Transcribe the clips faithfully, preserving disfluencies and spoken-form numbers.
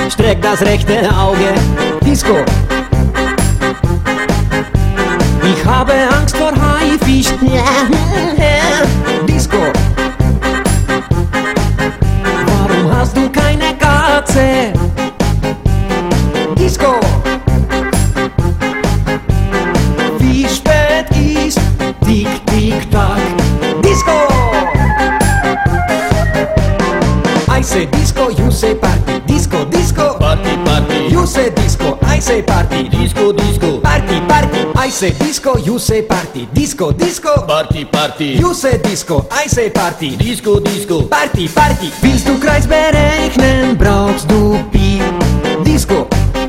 streck das rechte Auge. Disco. Ich habe Angst vor Haifisch. Disco. Warum hast du keine Katze? Disco. Wie spät ist? Tick, tick, tack. Disco. I say disco, you say party. Disco, disco. Party, party. You say disco, I say party. Disco, disco. Party, party. I say disco, you say party. Disco, disco. Party, party. You say disco, I say party. Disco, disco. Party, Party. Willst du Kreis berechnen, brauchst du Pi. Disco.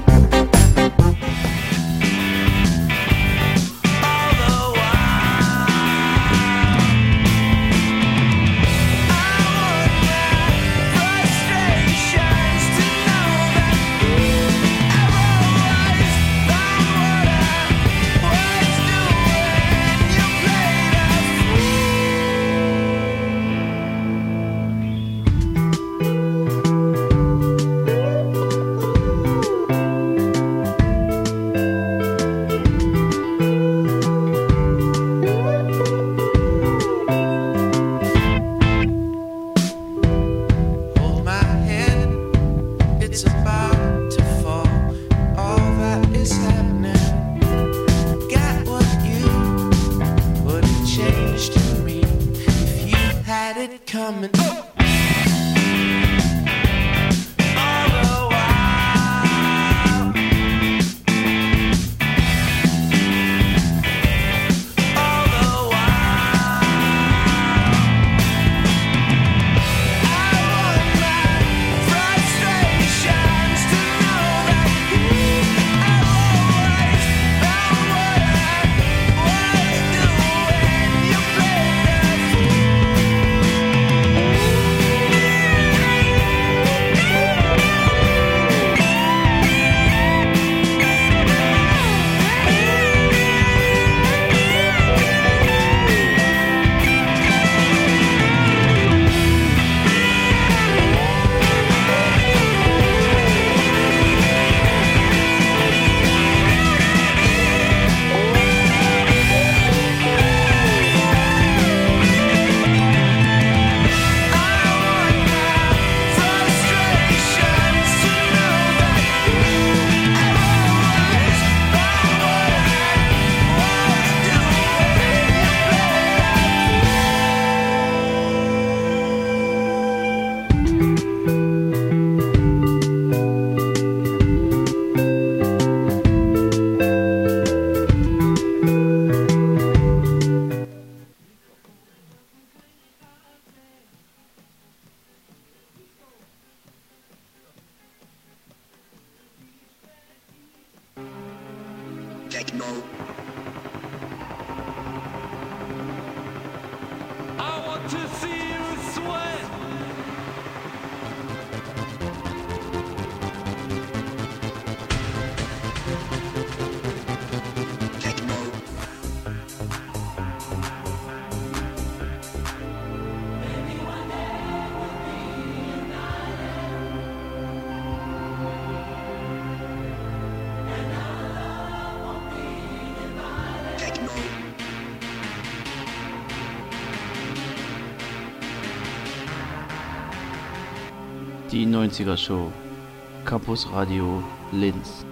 Die neunziger Show, Campus Radio Linz.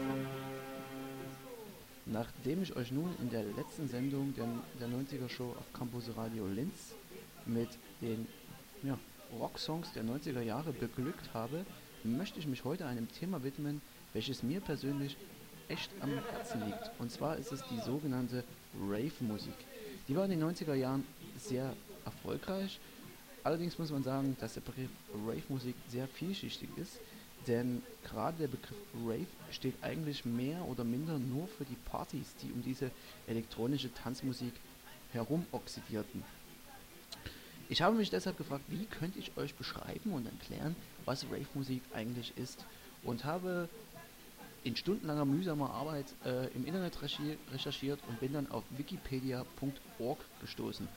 Nachdem ich euch nun in der letzten Sendung der, der neunziger Show auf Campus Radio Linz mit den ja, Rocksongs der neunziger Jahre beglückt habe, möchte ich mich heute einem Thema widmen, welches mir persönlich echt am Herzen liegt. Und zwar ist es die sogenannte Rave-Musik. Die war in den neunziger Jahren sehr erfolgreich. Allerdings muss man sagen, dass der Begriff Rave-Musik sehr vielschichtig ist, denn gerade der Begriff Rave steht eigentlich mehr oder minder nur für die Partys, die um diese elektronische Tanzmusik herum oxidierten. Ich habe mich deshalb gefragt, wie könnte ich euch beschreiben und erklären, was Rave-Musik eigentlich ist, und habe in stundenlanger mühsamer Arbeit äh, im Internet recherchiert und bin dann auf wikipedia punkt org gestoßen.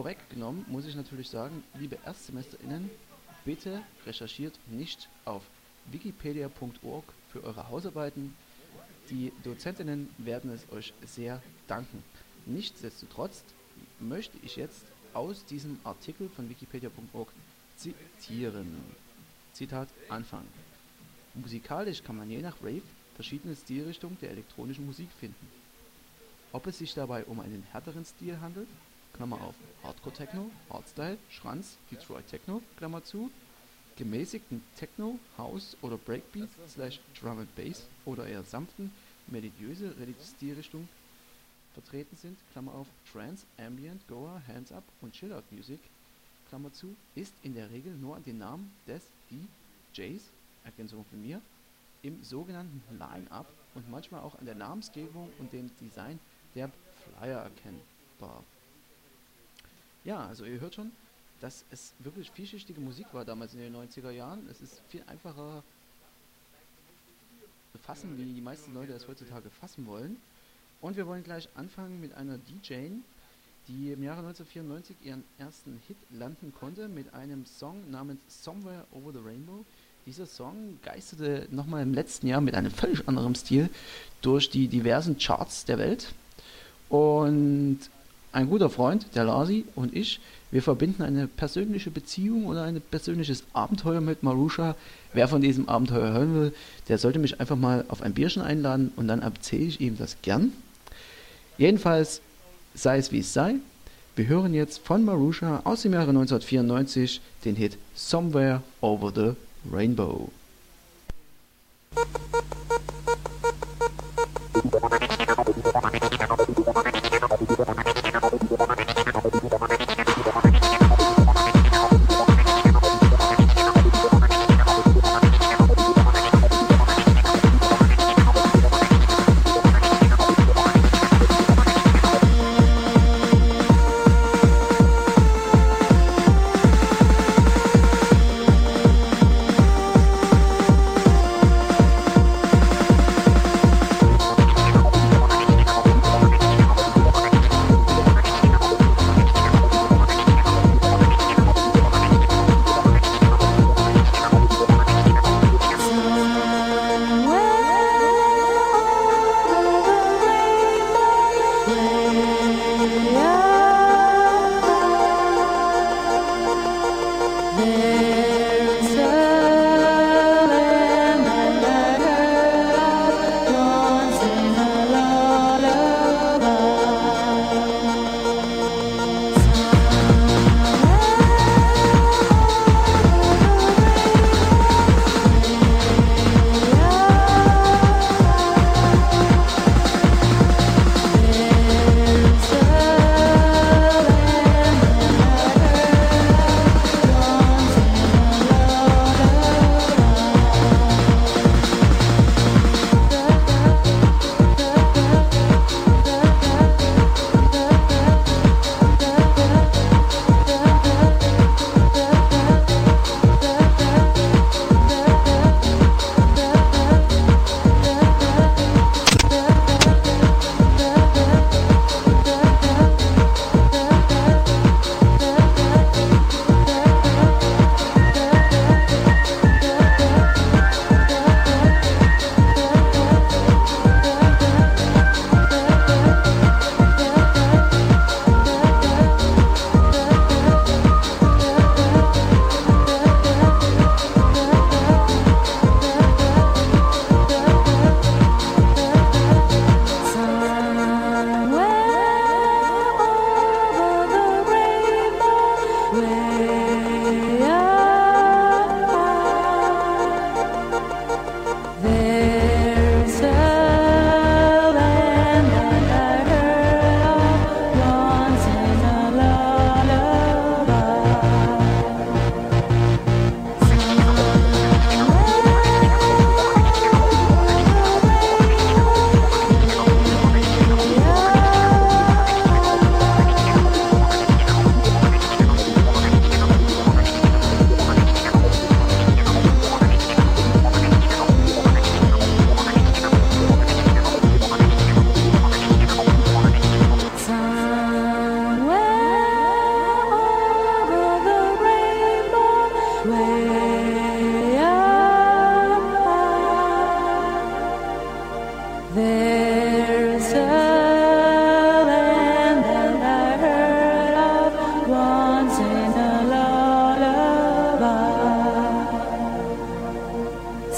Vorweggenommen muss ich natürlich sagen, liebe ErstsemesterInnen, bitte recherchiert nicht auf wikipedia punkt org für eure Hausarbeiten. Die Dozentinnen werden es euch sehr danken. Nichtsdestotrotz möchte ich jetzt aus diesem Artikel von wikipedia punkt org zitieren. Zitat Anfang. Musikalisch kann man je nach Rave verschiedene Stilrichtungen der elektronischen Musik finden. Ob es sich dabei um einen härteren Stil handelt, Klammer auf, Hardcore Techno, Hardstyle, Schranz, Detroit Techno, Klammer zu, gemäßigten Techno, House oder Breakbeat slash Drum and Bass oder eher sanften, melodiöse Stilrichtungen vertreten sind, Klammer auf, Trance, Ambient, Goa, Hands Up und Chill-Out Music, Klammer zu, ist in der Regel nur an den Namen des D Js, Ergänzung von mir, im sogenannten Line-Up und manchmal auch an der Namensgebung und dem Design der Flyer erkennbar. Ja, also ihr hört schon, dass es wirklich vielschichtige Musik war damals in den neunziger Jahren. Es ist viel einfacher zu fassen, wie die meisten Leute es heutzutage fassen wollen. Und wir wollen gleich anfangen mit einer D J, die im Jahre neunzehnhundertvierundneunzig ihren ersten Hit landen konnte mit einem Song namens Somewhere Over the Rainbow. Dieser Song geisterte nochmal im letzten Jahr mit einem völlig anderen Stil durch die diversen Charts der Welt. Und ein guter Freund, der Lasi und ich, wir verbinden eine persönliche Beziehung oder ein persönliches Abenteuer mit Marusha. Wer von diesem Abenteuer hören will, der sollte mich einfach mal auf ein Bierchen einladen und dann erzähle ich ihm das gern. Jedenfalls sei es wie es sei. Wir hören jetzt von Marusha aus dem Jahre neunzehnhundertvierundneunzig den Hit Somewhere Over the Rainbow. Somewhere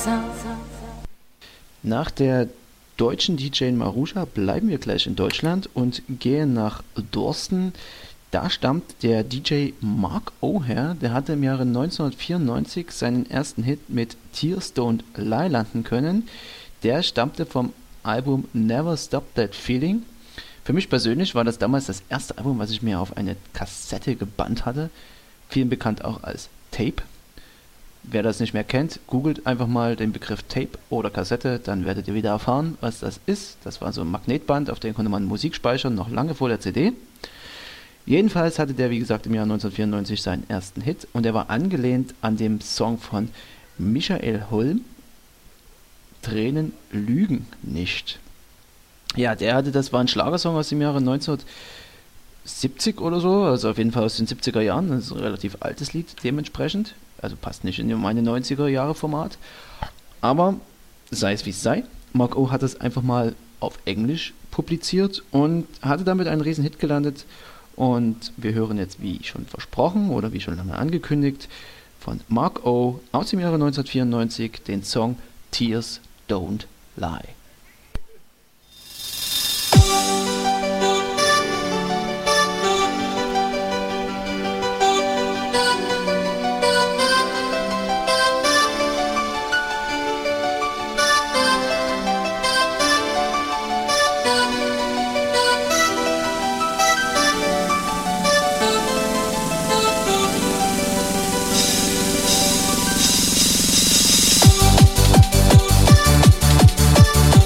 Nach der deutschen D J Marusha bleiben wir gleich in Deutschland und gehen nach Dorsten. Da stammt der D J Mark O her. Der hatte im Jahre neunzehnhundertvierundneunzig seinen ersten Hit mit Tears Don't Lie landen können. Der stammte vom Album Never Stop That Feeling. Für mich persönlich war das damals das erste Album, was ich mir auf eine Kassette gebannt hatte. Vielen bekannt auch als Tape. Wer das nicht mehr kennt, googelt einfach mal den Begriff Tape oder Kassette, dann werdet ihr wieder erfahren, was das ist. Das war so ein Magnetband, auf dem konnte man Musik speichern, noch lange vor der C D. Jedenfalls hatte der, wie gesagt, im Jahr neunzehnhundertvierundneunzig seinen ersten Hit und er war angelehnt an dem Song von Michael Holm, Tränen lügen nicht. Ja, der hatte, das war ein Schlagersong aus dem Jahre neunzehnhundertsiebzig oder so, also auf jeden Fall aus den siebziger Jahren, das ist ein relativ altes Lied dementsprechend, also passt nicht in meine neunziger Jahre Format, aber sei es wie es sei, Mark O hat es einfach mal auf Englisch publiziert und hatte damit einen riesen Hit gelandet und wir hören jetzt, wie schon versprochen oder wie schon lange angekündigt, von Mark O aus dem Jahre neunzehnhundertvierundneunzig den Song Tears Don't Lie. Thank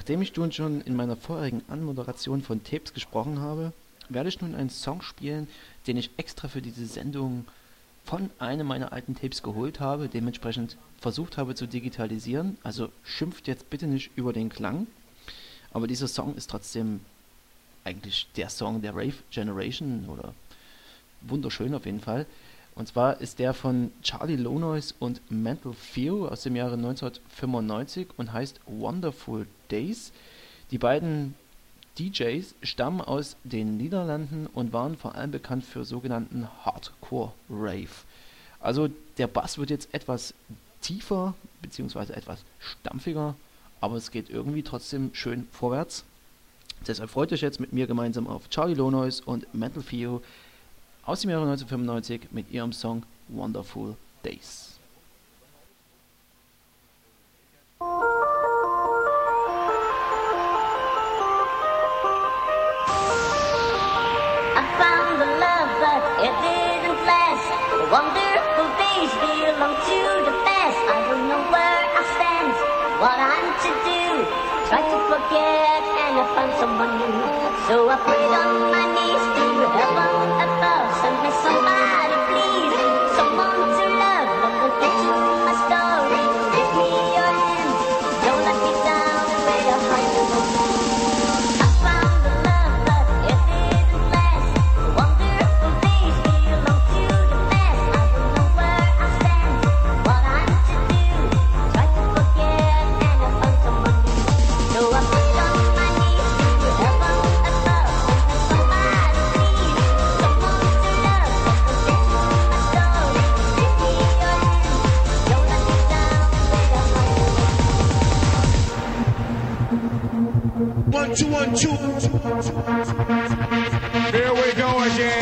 Nachdem ich nun schon in meiner vorherigen Anmoderation von Tapes gesprochen habe, werde ich nun einen Song spielen, den ich extra für diese Sendung von einem meiner alten Tapes geholt habe, dementsprechend versucht habe zu digitalisieren. Also schimpft jetzt bitte nicht über den Klang, aber dieser Song ist trotzdem eigentlich der Song der Rave Generation oder wunderschön auf jeden Fall. Und zwar ist der von Charlie Lonois und Mental Theo aus dem Jahre neunzehnhundertfünfundneunzig und heißt Wonderful Days. Die beiden D Js stammen aus den Niederlanden und waren vor allem bekannt für sogenannten Hardcore Rave. Also der Bass wird jetzt etwas tiefer bzw. etwas stampfiger, aber es geht irgendwie trotzdem schön vorwärts. Deshalb freut euch jetzt mit mir gemeinsam auf Charlie Lonois und Mental Theo aus dem Jahre neunzehnhundertfünfundneunzig mit ihrem Song Wonderful Days. I found the love, but it didn't last. The wonderful days belong to the past. I don't know where I stand, what I'm to do. Try to forget and I found someone new. So I prayed on my knees to heaven above. Send me somebody, please, someone to love. Let me get you my story. Give me your hand, don't let me down where your heart belongs. I found the love, but it didn't last. The wonderful days belong to the past. I don't know where I stand, what I'm to do. Try to forget and I found someone new. So I prayed on my knees to heaven above. Send me somebody, please, someone to love. Let me get you my story. Give me your hand, don't let me down where your heart belongs. One, two, one, two. Here we go again.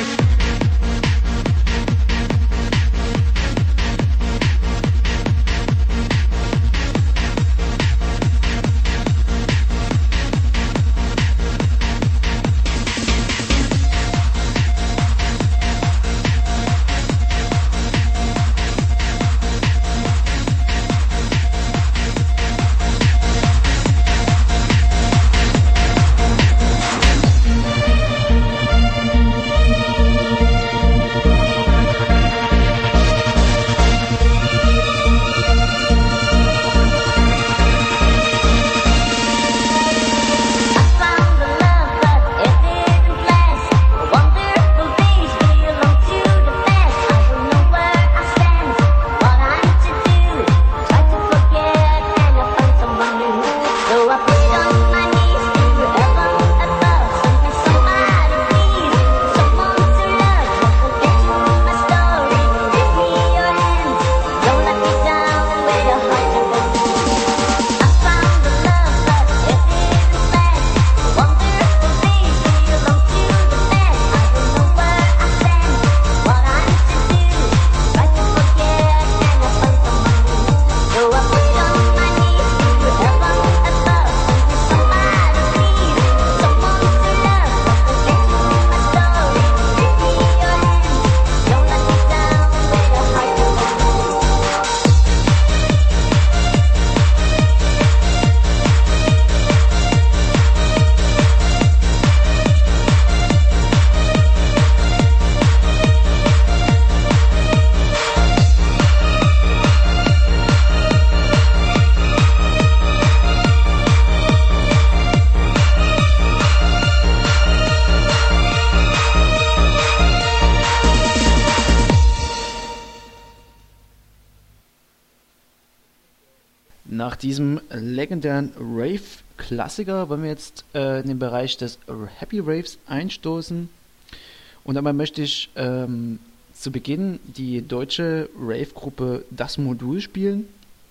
Nach diesem legendären Rave-Klassiker wollen wir jetzt äh, in den Bereich des Happy Raves einstoßen. Und dabei möchte ich ähm, zu Beginn die deutsche Rave-Gruppe Das Modul spielen.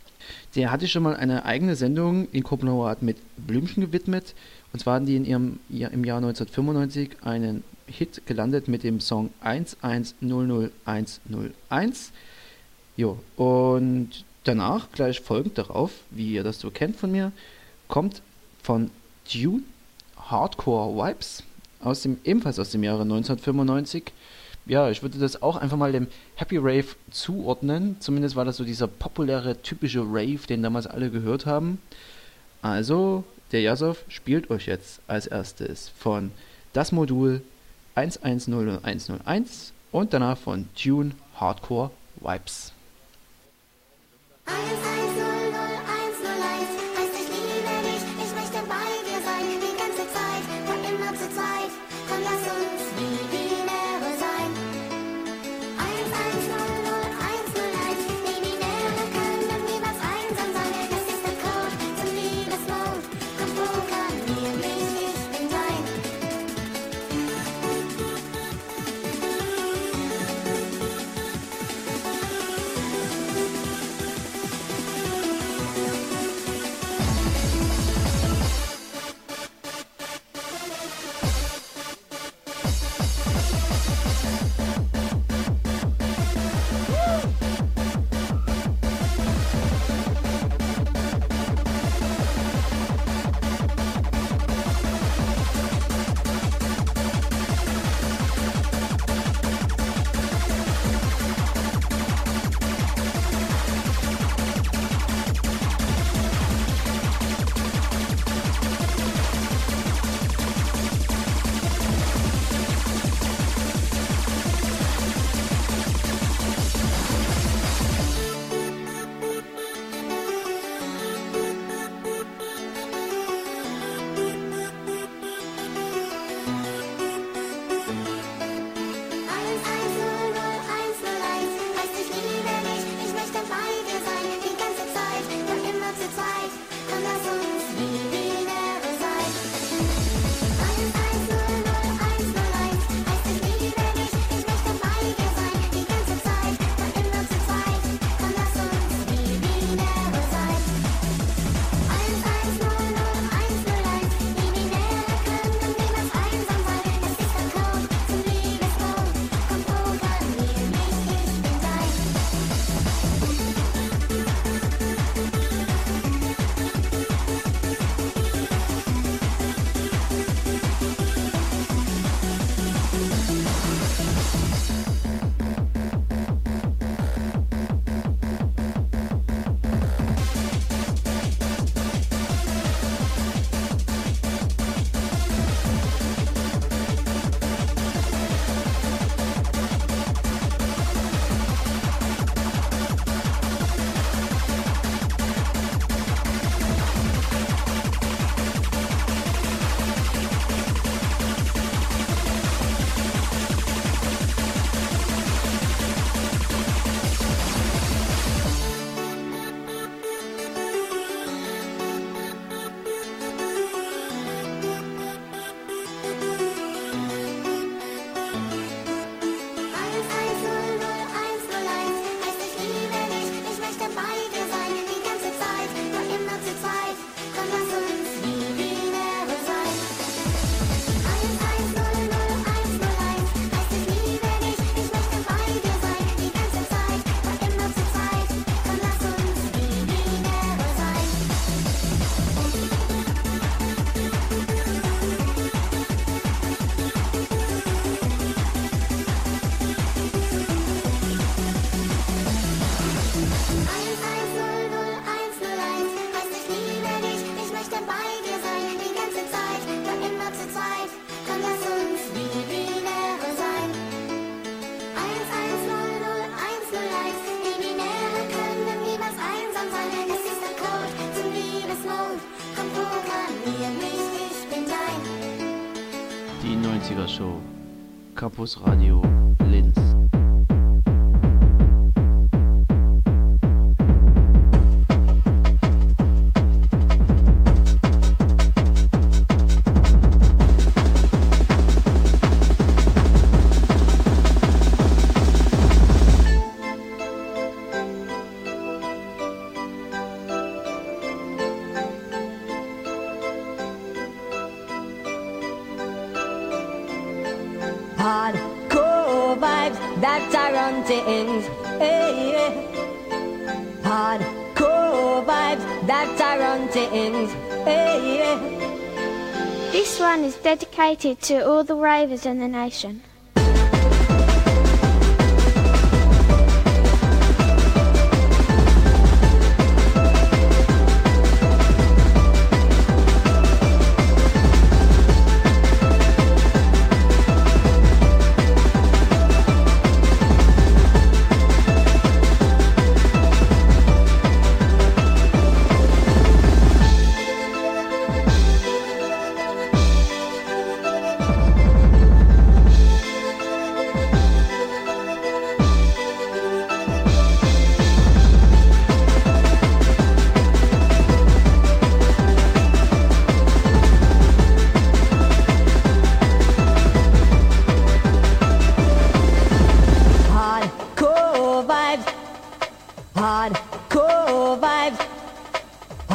Der hatte schon mal eine eigene Sendung in Kooperation mit Blümchen gewidmet. Und zwar hatten die in ihrem, ja, im Jahr neunzehnhundertfünfundneunzig einen Hit gelandet mit dem Song eins eins null null eins null eins. Jo, und danach, gleich folgend darauf, wie ihr das so kennt von mir, kommt von Tune Hardcore Vibes, aus dem, ebenfalls aus dem Jahre neunzehnhundertfünfundneunzig. Ja, ich würde das auch einfach mal dem Happy Rave zuordnen. Zumindest war das so dieser populäre, typische Rave, den damals alle gehört haben. Also der Jasov spielt euch jetzt als erstes von Das Modul eins eins null null eins null eins und danach von Tune Hardcore Vibes. eins eins null null eins null eins heißt ich liebe dich, ich möchte bei dir sein, die ganze Zeit, von immer zu zweit, komm lass uns wie die Meere sein. eins eins null null eins null eins, wie die Meere können niemals einsam sein, das ist der Code zum Liebesmode, komm programmier mich, ich bin dein. eins eins null null eins null eins heißt ich liebe dich, ich möchte bei dir sein, die ganze Zeit, von immer zu zweit, komm lass uns wie die Meere sein. eins eins null null eins null eins heißt ich liebe dich, ich möchte bei dir sein, die ganze Zeit, von immer zu zweit, komm lass uns wie die Meere sein. eins eins null null eins null eins, wie die Meere können niemals einsam sein, das ist der Code zum Liebesmode, komm programmier mich, ich bin dein. eins eins null null eins null eins heißt ich liebe dich, ich möchte bei dir sein, die ganze Zeit, von immer zu zweit, komm lass uns wie die Meere sein. eins eins null null eins null eins heißt ich liebe dich, ich möchte bei dir sein, die ganze Zeit, von immer zu zweit, komm lass uns wie die Meere sein. eins eins null null eins null eins heißt ich liebe dich, ich möchte bei dir sein, die ganze Zeit, von immer zu zweit, komm lass uns wie die Meere sein. eins eins null null eins null eins, wie die Meere können niemals einsam sein, das ist der Code zum Liebesmode, komm programmier mich, ich bin dein. Die neunziger Show. Campus Radio Linz. Hardcore vibes that are on things. Hey, yeah. Hardcore vibes that are on things. Hey, yeah. This one is dedicated to all the ravers in the nation.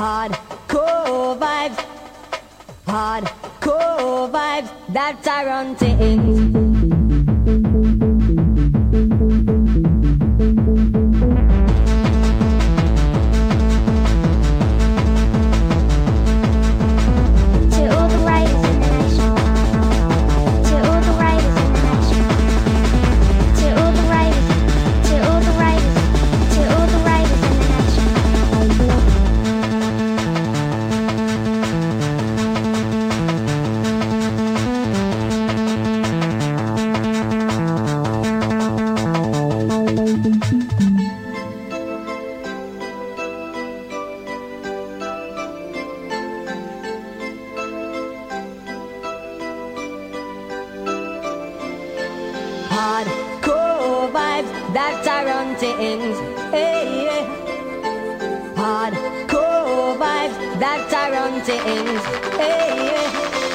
Hardcore vibes, hardcore vibes that I run things. Hardcore vibes that are run things. Hey, yeah. Hardcore vibes that are run things. Hey, yeah.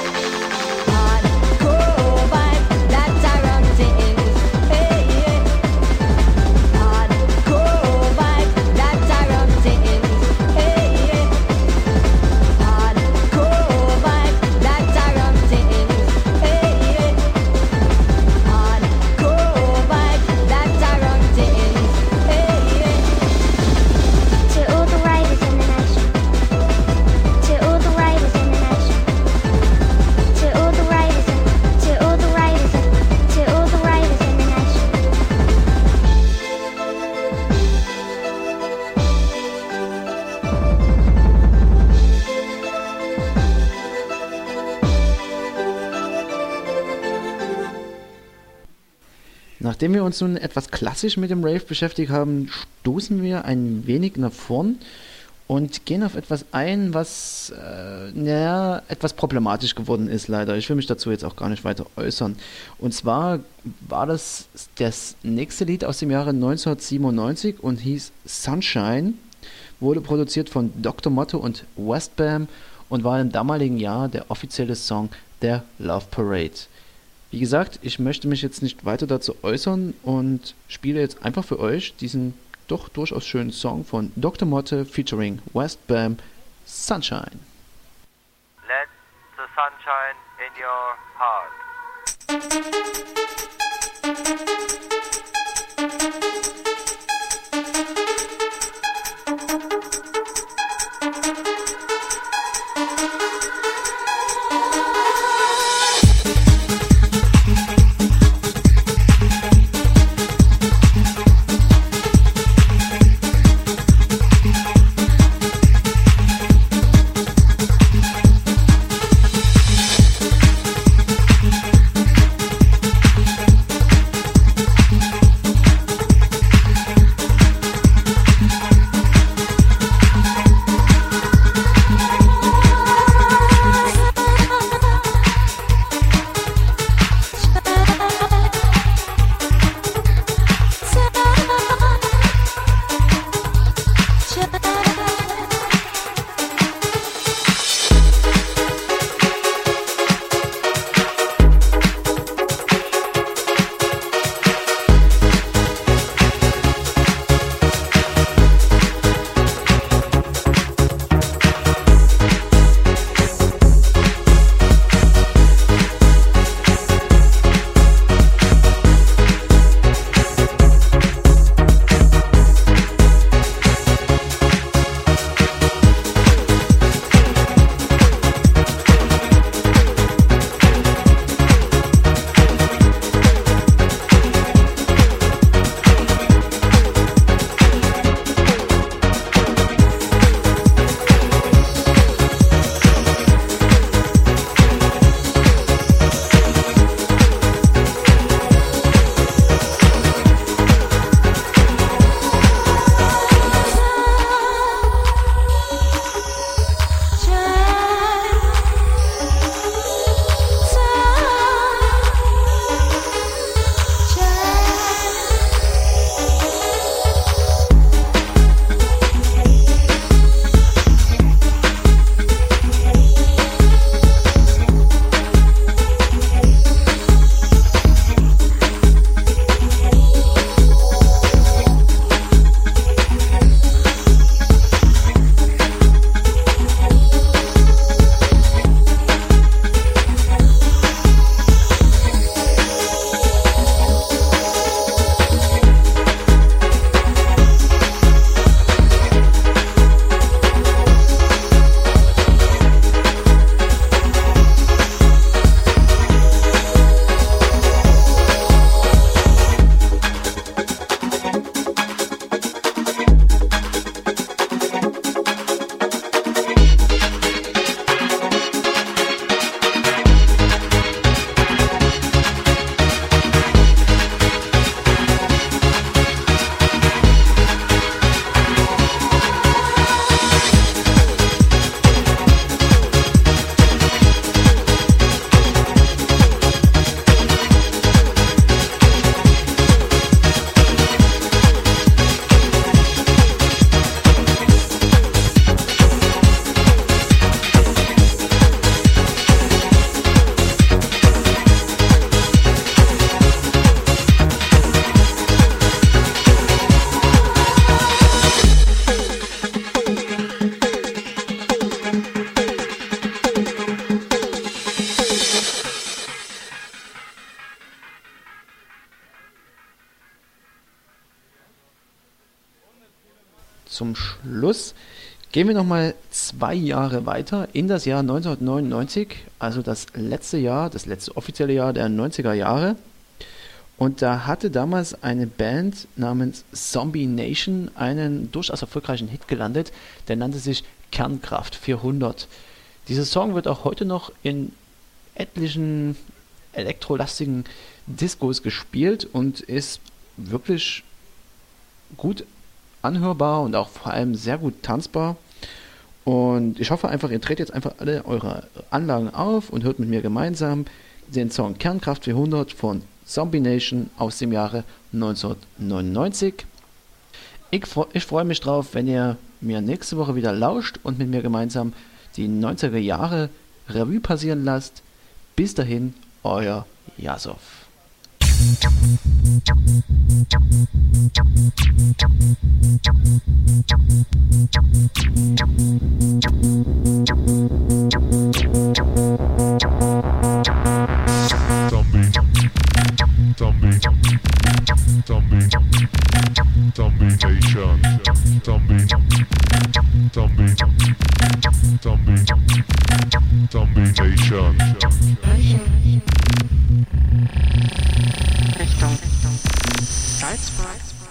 Hardcore vibes that are run things. Hey, yeah. Hardcore vibes that are run things. Hey, yeah. Hardcore vibes that are run things. Hey, yeah. Hardcore vibes that are run things. Hey, yeah. To all the riders in the nation. To all the riders in the nation. To all the riders in, to all the riders in, to all the riders in the nation. Nachdem wir uns nun etwas klassisch mit dem Rave beschäftigt haben, stoßen wir ein wenig nach vorn und gehen auf etwas ein, was äh, naja, etwas problematisch geworden ist leider. Ich will mich dazu jetzt auch gar nicht weiter äußern. Und zwar war das das nächste Lied aus dem Jahre neunzehnhundertsiebenundneunzig und hieß Sunshine, wurde produziert von Doktor Motto und Westbam und war im damaligen Jahr der offizielle Song der Love Parade. Wie gesagt, ich möchte mich jetzt nicht weiter dazu äußern und spiele jetzt einfach für euch diesen doch durchaus schönen Song von Doktor Motte featuring Westbam, Sunshine. Let the sunshine in your heart. Sunshine zum Schluss gehen wir nochmal zwei Jahre weiter in das Jahr neunzehnhundertneunundneunzig, also das letzte Jahr, das letzte offizielle Jahr der neunziger Jahre. Und da hatte damals eine Band namens Zombie Nation einen durchaus erfolgreichen Hit gelandet, der nannte sich Kernkraft vierhundert. Dieser Song wird auch heute noch in etlichen elektrolastigen Discos gespielt und ist wirklich gut anhörbar und auch vor allem sehr gut tanzbar. Und ich hoffe einfach, ihr tretet jetzt einfach alle eure Anlagen auf und hört mit mir gemeinsam den Song Kernkraft vierhundert von Zombie Nation aus dem Jahre neunzehnhundertneunundneunzig. Ich, ich freue mich drauf, wenn ihr mir nächste Woche wieder lauscht und mit mir gemeinsam die neunziger Jahre Revue passieren lasst. Bis dahin, euer Jasov. Zombie, zombie, zombie, zombie nation, zombie, zombie, zombie, zombie nation. Richtung Salzburg.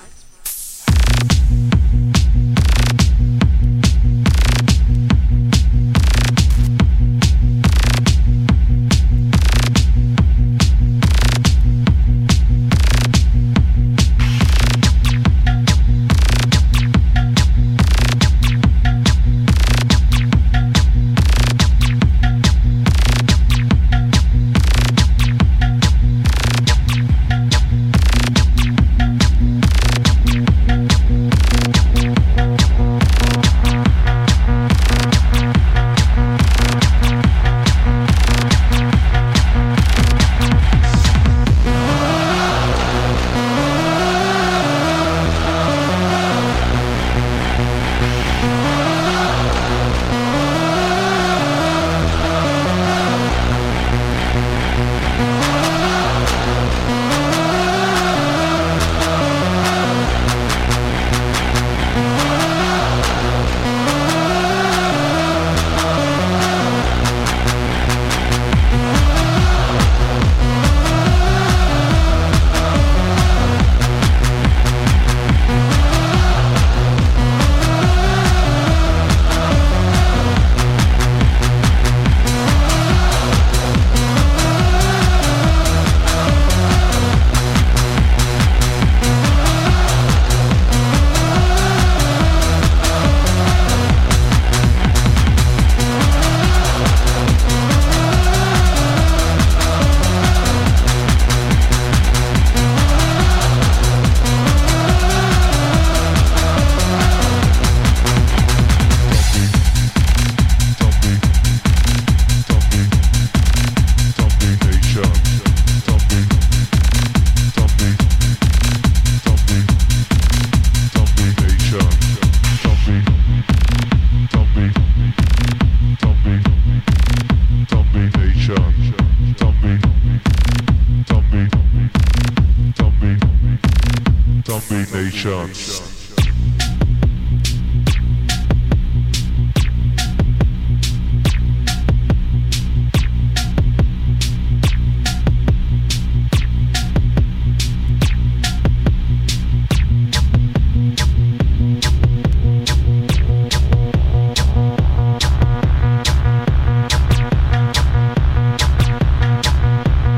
Nations.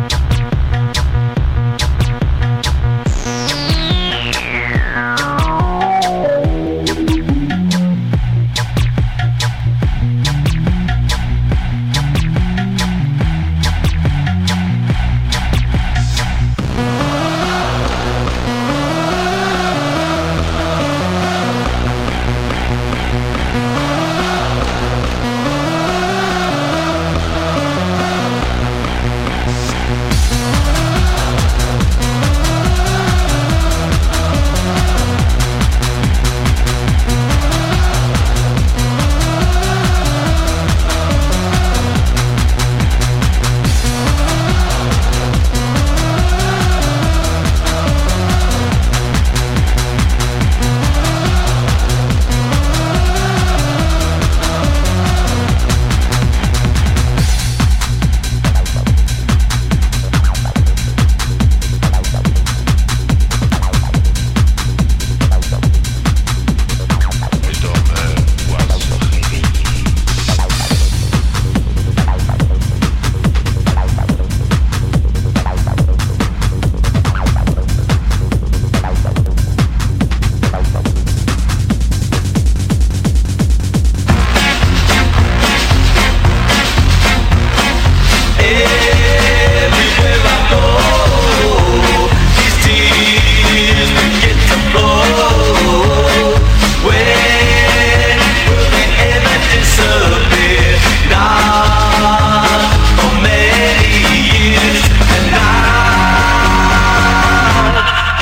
Oh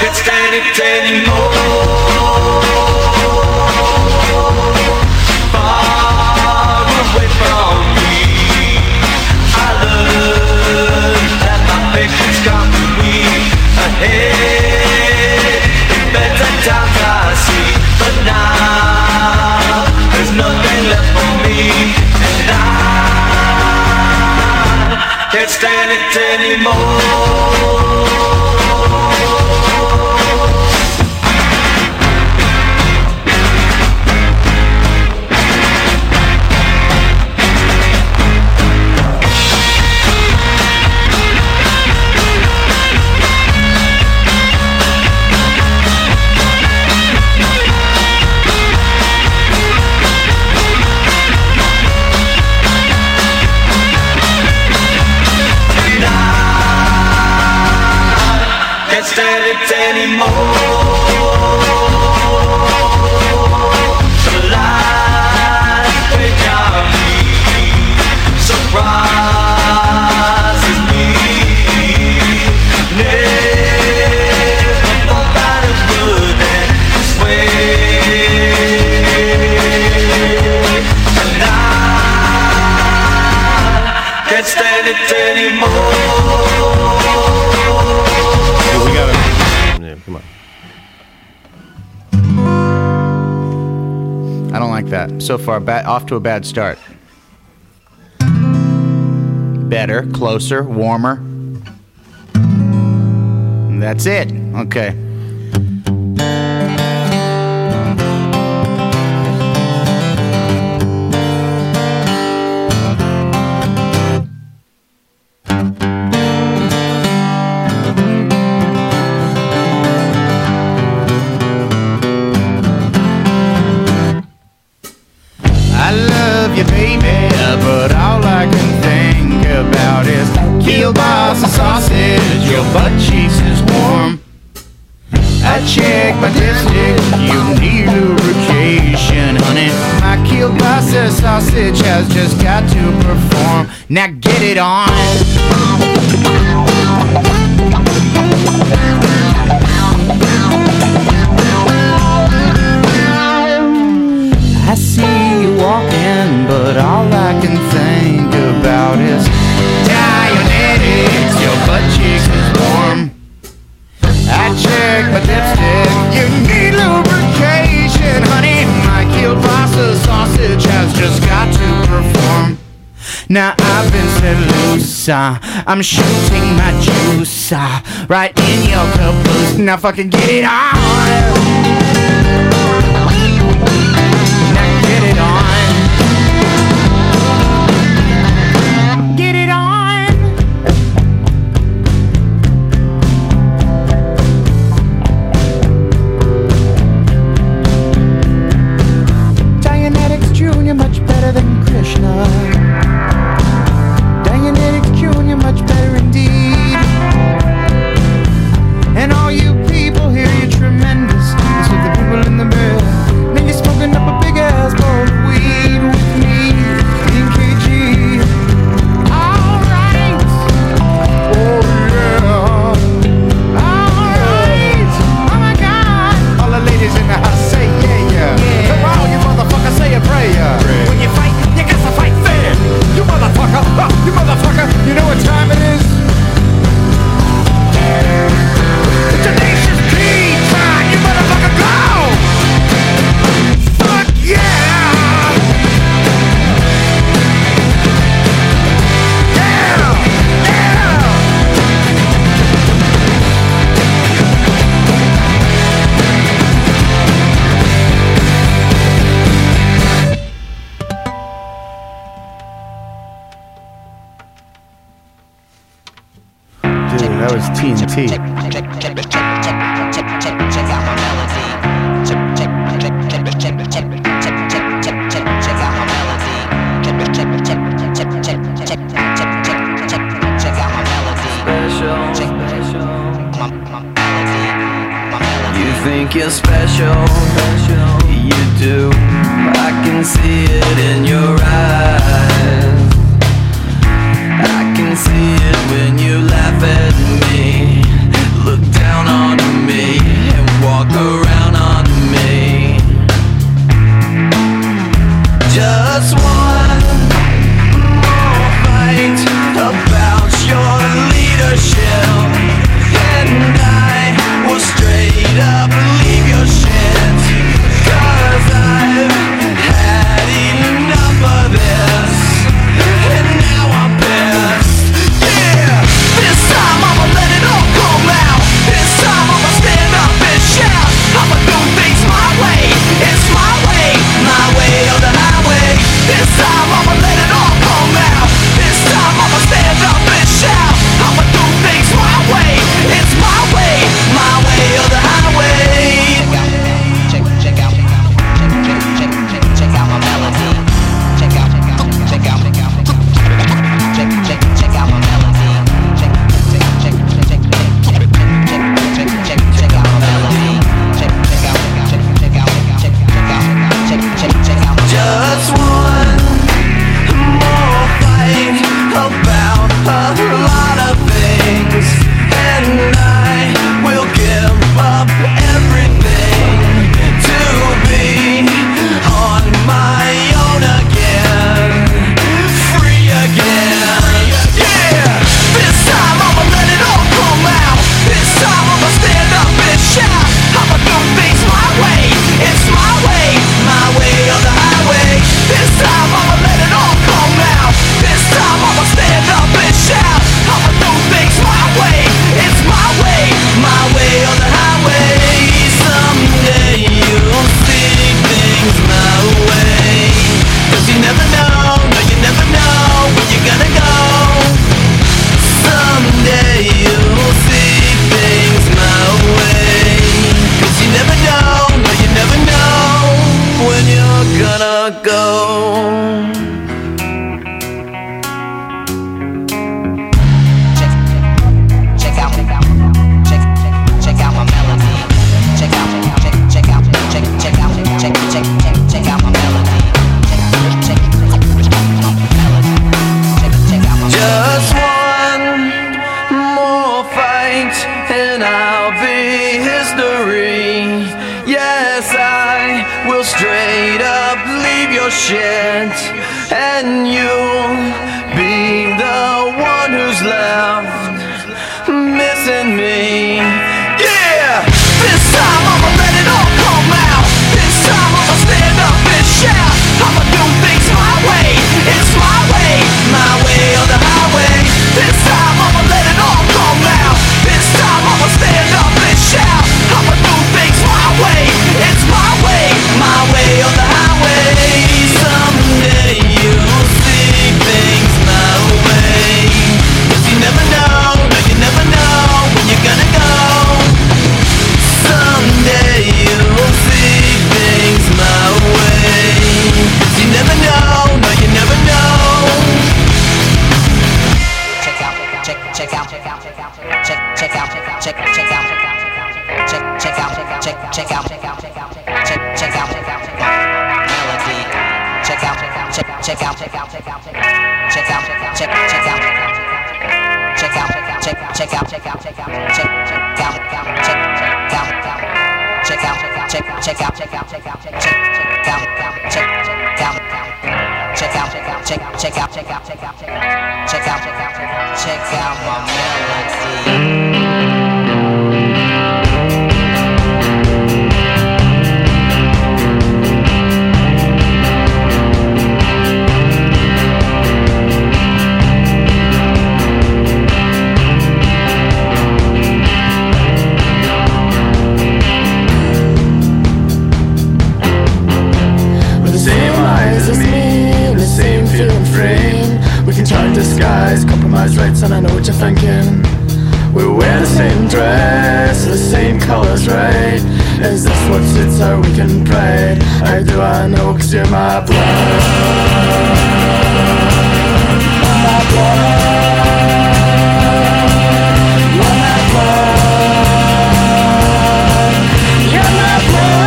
can't stand it anymore. Far away from me, I learned that my patience comes to me ahead. The better times I see, but now there's nothing left for me, and I can't stand it anymore. Can't stand it anymore. The life without me surprises me. Never thought that it would end this way, and I can't stand it anymore. We got it. Yeah, come on. I don't like that. So far, ba- off to a bad start. Better, closer, warmer. That's it. Okay. I love you, baby, but all I can think about is kielbasa sausage, your butt cheeks is warm. I check my dipstick, you need lubrication, honey. My kielbasa sausage has just got to perform. Now get it on. I see you walking, but all I can think about is Dianetics, your butt cheeks is warm. I check my dipstick, you need lubrication, honey. My kielbasa sausage has just got to perform. Now I've been set loose, uh, I'm shooting my juice uh, right in your caboose. Now fucking get it on. Get it on. Get it on. Dianetics Junior much better than Krishna. Dianetics Junior much better indeed. And all you people here, you're tremendous. So the people in the bed. Then you're smoking up a big ass bowl of weed with me in K G. Alright. Oh yeah. Alright. Oh my God. All the ladies in the house say yeah, yeah. yeah. Come on, you motherfucker, say a prayer. Pray. When you fight, you got to fight fair. You motherfucker. Oh, you motherfucker. You know what time it is? Tenacious P time. You motherfucker, go! Dude, that was T N T. You think you're special, you do. I can see it in your eyes. I can see it when you laugh at me, look down on me. straight up leave your shit, and you'll be the one who's left missing me. Yeah! This time I'ma let it all come out. This time I'ma stand up and shout. I'ma do things my way. It's my way, my way or the highway. This time I'ma let it all come out. This time I'ma stand up and shout. I'ma do things my way. It's my way, my way or the highway. Someday you'll see things my way. 'Cause you never know, no you never know when you're gonna go. Someday you'll see things my way. 'Cause you never know, no you never know. Check out, check, check out, check out, check out, check, check out, check, check, check out, check out, check, check out, check, check, check out, check out, check out, check, check out, check out, check out, melody. Check out, check out, check, check out, check out, check out, check, check out, check, check out, check out, check out, check, check out, check out, check out, check, check out, check, check out, check out, check, check out, check out, check out, check, check out, check, check out, check out, check out, check, check out, check out, check out, check out, check out, check out, check out my melody. Disguise, compromise rights, and I know what you're thinking. We wear the same dress, the same colors, right? Is this what suits our weekend pride? I do, I know, 'cause you're my blood. My blood. You're my blood. You're my blood.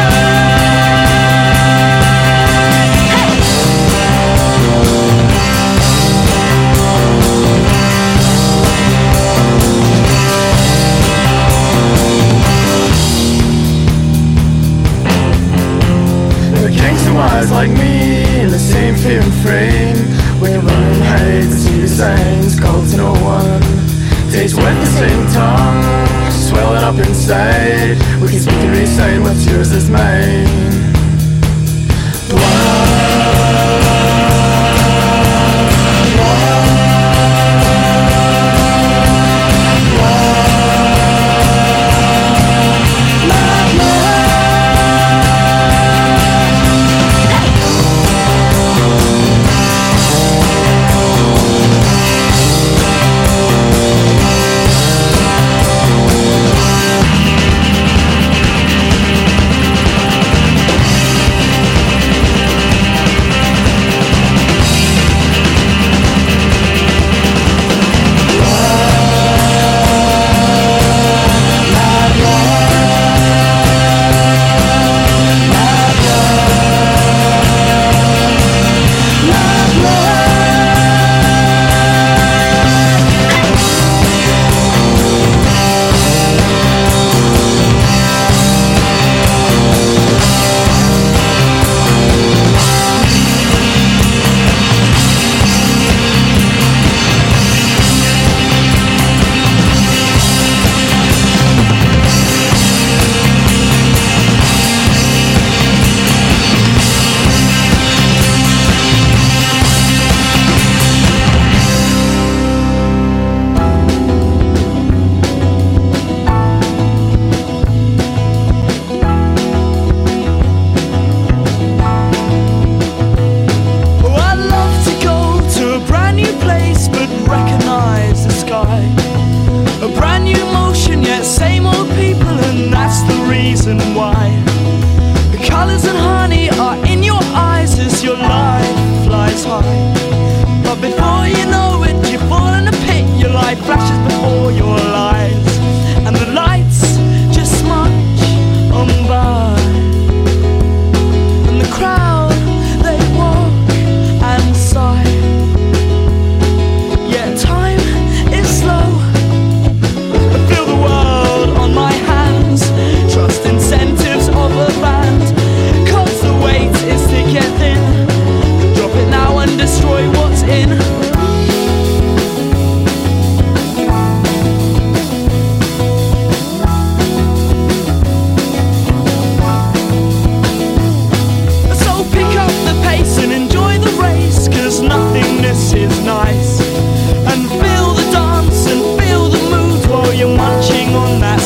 Wise like me, in the same fear and frame. We run and hide the T V signs, called to no one. Taste with the same tongue, swelling up inside. We can speak and recite what's yours is mine.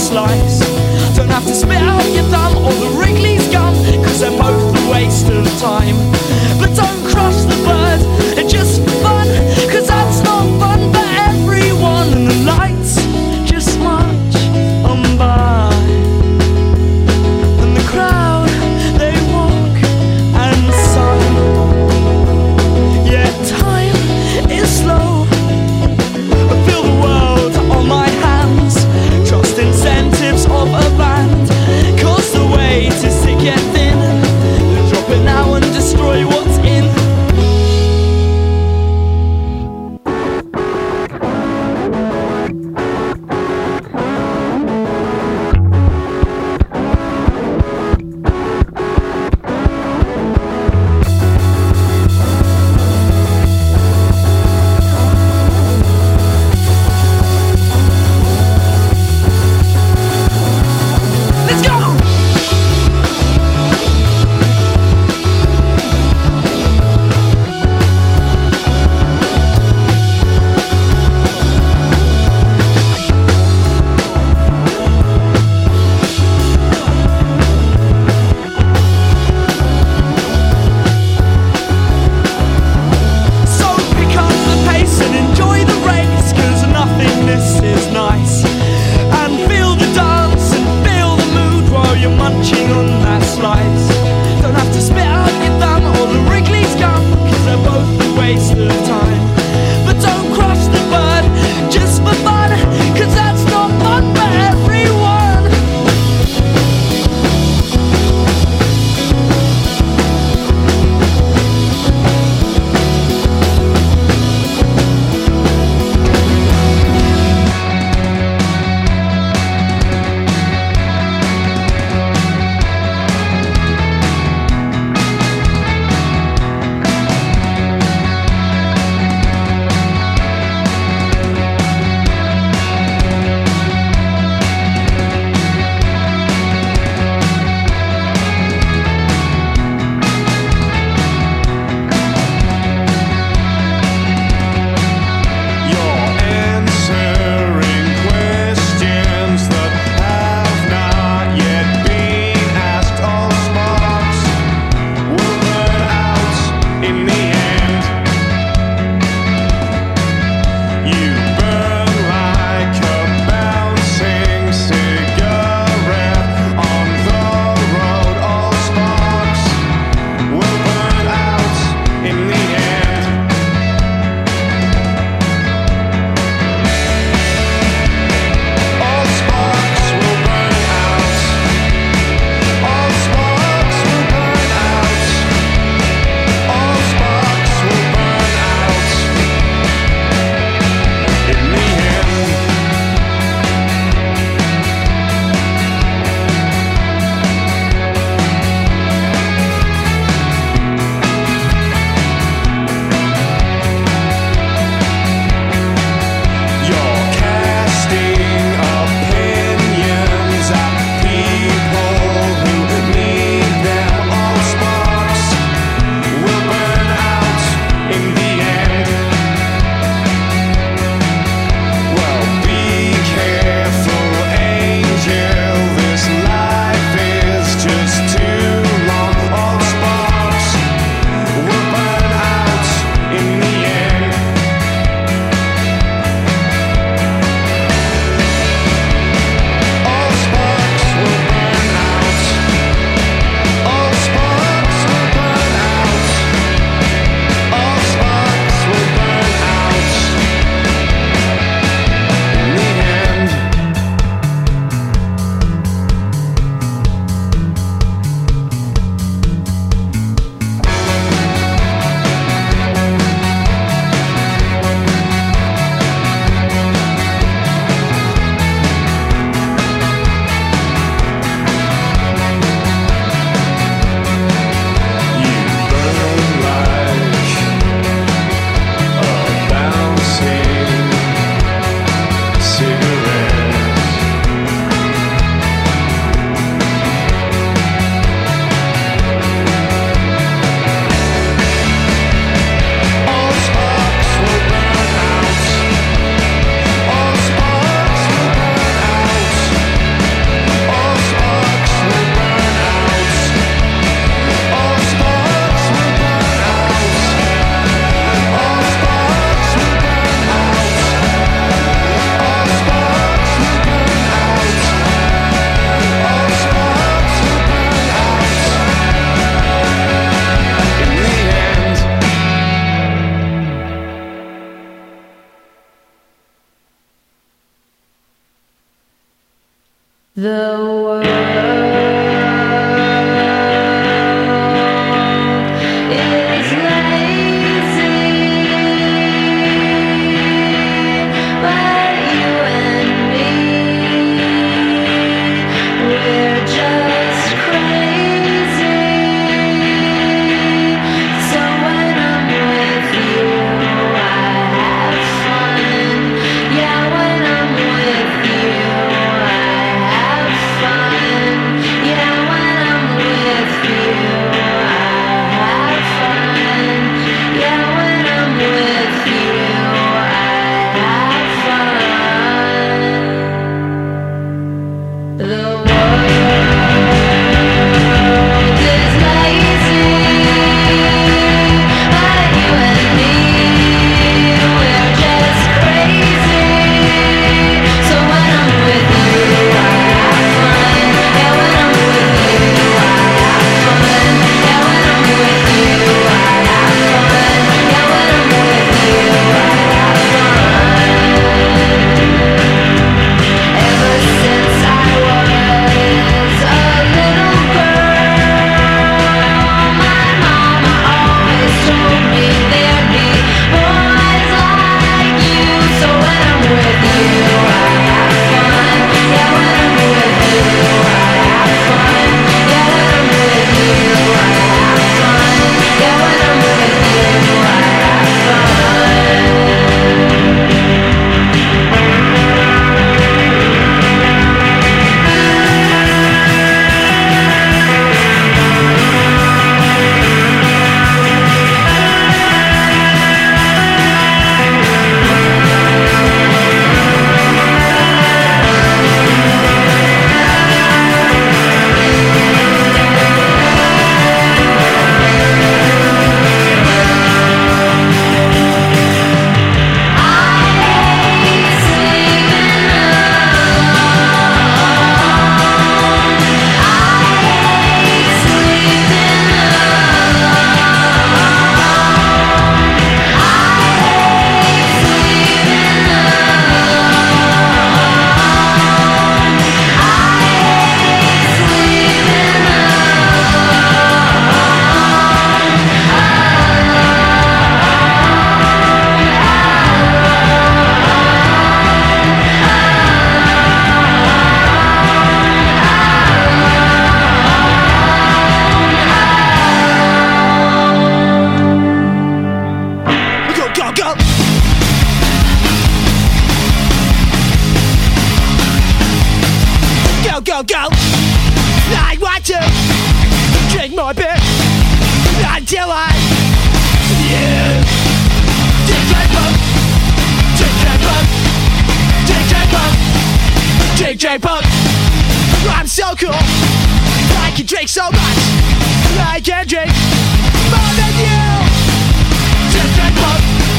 slice. Don't have to spit out your thumb or the Wrigley's gum, cause they're both a waste of time. But don't crush the bird, it's just for fun, cause that's not fun for everyone. And the lights just march on by, and the crowd, they walk and sigh. Yeah, time is slow, I feel the world on my hands. Trust incentives of The world is lazy, but you and me, we're just crazy. So when I'm with you, I have fun. Yeah, when I'm with you, I have fun. Yeah, when I'm with you, I have fun. Yeah, when I'm with you, I have fun. The world is lazy, but you and me, we're just crazy. So when I'm with you, I have fun. Yeah, when I'm with you, I have fun. Yeah, when I'm with you, I have fun. Yeah, when I'm with you, I have fun. Ever since I was a little girl, my mama always told me there'd be boys like you. So when I'm with you, I have fun. Yeah, when I'm with you, I have fun. Yeah, when I'm with you, I have fun. Yeah, when I'm with you, I have Go, go, go! Go, go, go! I want to drink more beer until I yeah. D J Punk, D J Punk, D J Punk, D J Punk. I'm so cool. I can drink so much. I can drink